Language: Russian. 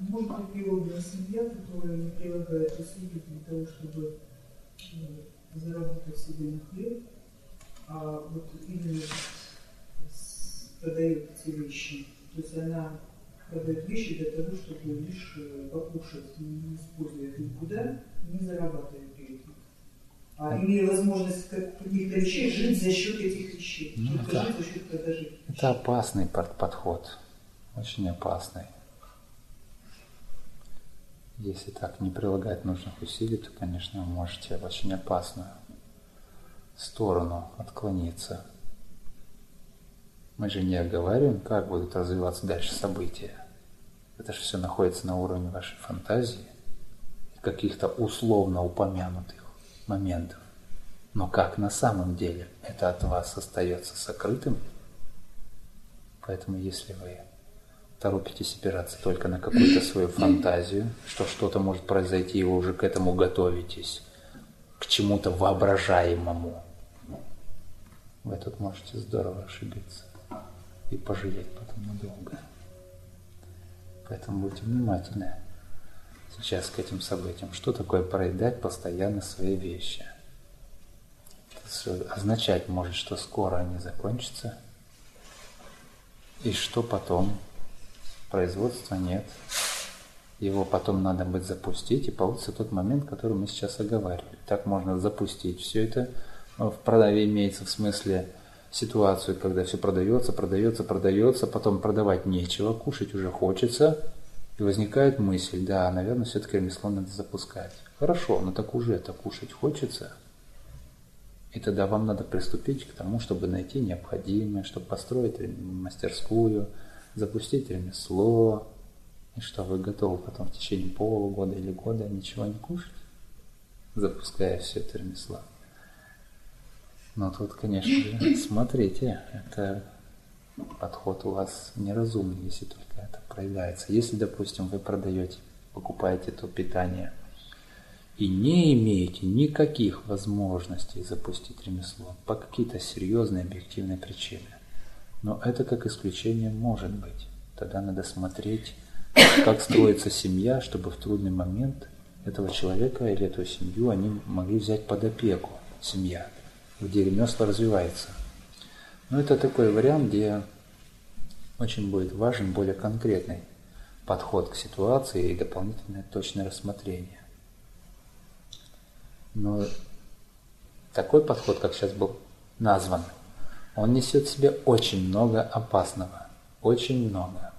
Может быть, приемная семья, которая не прилагает усилий для того, чтобы заработать себе на хлеб, а вот именно продает эти вещи. То есть она продает вещи для того, чтобы лишь покушать, не используя их никуда, не зарабатывая при этом. А имея возможность каких-то вещей жить за счет этих вещей. Только жить за счет продажи. Это опасный подход. Очень опасный. Если так не прилагать нужных усилий, то, конечно, вы можете в очень опасную сторону отклониться. Мы же не оговариваем, как будут развиваться дальше события. Это же все находится на уровне вашей фантазии и каких-то условно упомянутых моментов. Но как на самом деле это от вас остается сокрытым, поэтому если вы торопитесь опираться только на какую-то свою фантазию, что что-то может произойти, и вы уже к этому готовитесь, к чему-то воображаемому, вы тут можете здорово ошибиться и пожалеть потом надолго. Поэтому будьте внимательны сейчас к этим событиям. Что такое проедать постоянно свои вещи? Это означать может, что скоро они закончатся, и что потом? Производства нет. Его потом надо будет запустить, и получится тот момент, который мы сейчас оговаривали. Так можно запустить все это. В продаве имеется в смысле ситуацию, когда все продается, потом продавать нечего, кушать уже хочется, и возникает мысль, да, наверное, все-таки ремесло надо запускать. Хорошо, но так уже это кушать хочется. И тогда вам надо приступить к тому, чтобы найти необходимое, чтобы построить мастерскую, запустить ремесло, и что вы готовы потом в течение полугода или года ничего не кушать, запуская все это ремесло. Но тут, конечно же, смотрите, это подход у вас неразумный, если только это проявляется. Если, допустим, вы покупаете то питание и не имеете никаких возможностей запустить ремесло по какие-то серьезные объективные причины, но это как исключение может быть. Тогда надо смотреть, как строится семья, чтобы в трудный момент этого человека или эту семью они могли взять под опеку, семья, где ремесло развивается. Но это такой вариант, где очень будет важен более конкретный подход к ситуации и дополнительное точное рассмотрение. Но такой подход, как сейчас был назван, он несет в себе очень много опасного, очень много.